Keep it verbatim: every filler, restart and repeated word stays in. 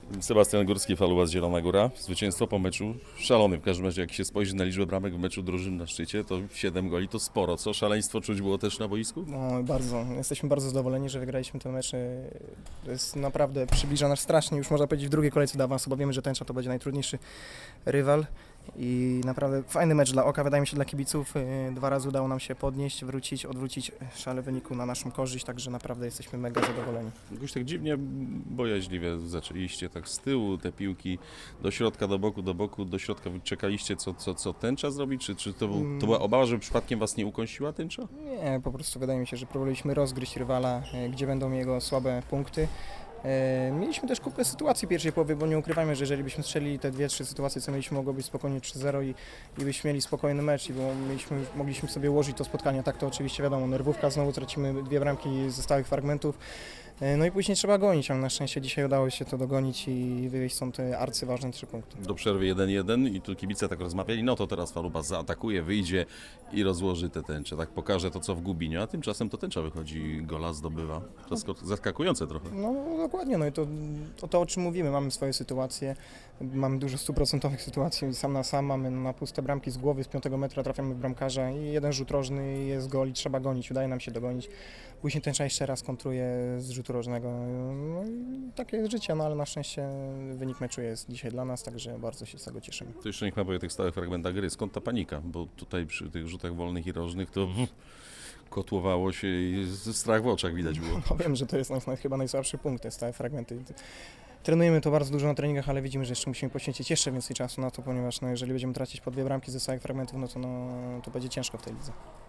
Sebastian Górski, Faluwas Zielona Góra. Zwycięstwo po meczu szalony. W każdym razie jak się spojrzy na liczbę bramek w meczu drużyn na szczycie, to siedem goli to sporo. Co, szaleństwo czuć było też na boisku? No bardzo. Jesteśmy bardzo zadowoleni, że wygraliśmy ten mecz. To jest naprawdę, przybliża nas strasznie, już można powiedzieć w drugiej kolejce do awansu, bo wiemy, że Tęcza to będzie najtrudniejszy rywal. I naprawdę fajny mecz dla oka, wydaje mi się, dla kibiców. Dwa razy udało nam się podnieść, wrócić, odwrócić szale wyniku na naszą korzyść, także naprawdę jesteśmy mega zadowoleni. Jakoś tak dziwnie, bojaźliwie zaczęliście tak z tyłu, te piłki do środka, do boku, do boku, do środka. Czekaliście, co, co, co Tęcza zrobi? Czy, czy to, był, to była obawa, żeby przypadkiem was nie ukąsiła Tęcza? Nie, po prostu wydaje mi się, że próbowaliśmy rozgryźć rywala, gdzie będą jego słabe punkty. Mieliśmy też kupę sytuacji w pierwszej połowie, bo nie ukrywajmy, że jeżeli byśmy strzelili te dwie, trzy sytuacje, co mieliśmy, mogło być spokojnie trzy zero i, i byśmy mieli spokojny mecz i bo mieliśmy, mogliśmy sobie ułożyć to spotkanie. Tak to oczywiście wiadomo, nerwówka, znowu tracimy dwie bramki ze stałych fragmentów. No i później trzeba gonić, ale na szczęście dzisiaj udało się to dogonić i wywieźć stąd te arcyważne trzy punkty. Do przerwy jeden jeden i tu kibice tak rozmawiali, no to teraz Faluwas zaatakuje, wyjdzie i rozłoży te Tęcze, tak pokaże to, co w Gubinie, a tymczasem to Tęcza wychodzi, gola zdobywa. Zaskakujące trochę. No dokładnie, no i to, to, to o czym mówimy, mamy swoje sytuacje, mamy dużo stuprocentowych sytuacji, sam na sam mamy na puste bramki z głowy, z piątego metra trafiamy w bramkarza i jeden rzut rożny jest gol i trzeba gonić, udaje nam się dogonić. Później Tęcza jeszcze raz kontruje z rzutu rożnego. No i takie jest życie, no ale na szczęście wynik meczu jest dzisiaj dla nas, także bardzo się z tego cieszymy. To jeszcze niech pan powie o tych stałych fragmentach gry. Skąd ta panika? Bo tutaj przy tych rzutach wolnych i rożnych to kotłowało się i strach w oczach widać było. No wiem, że to jest nasz, chyba najsłabszy punkt, te stałe fragmenty. Trenujemy to bardzo dużo na treningach, ale widzimy, że jeszcze musimy poświęcić jeszcze więcej czasu na to, ponieważ no, jeżeli będziemy tracić po dwie bramki ze stałych fragmentów, no to, no, to będzie ciężko w tej lidze.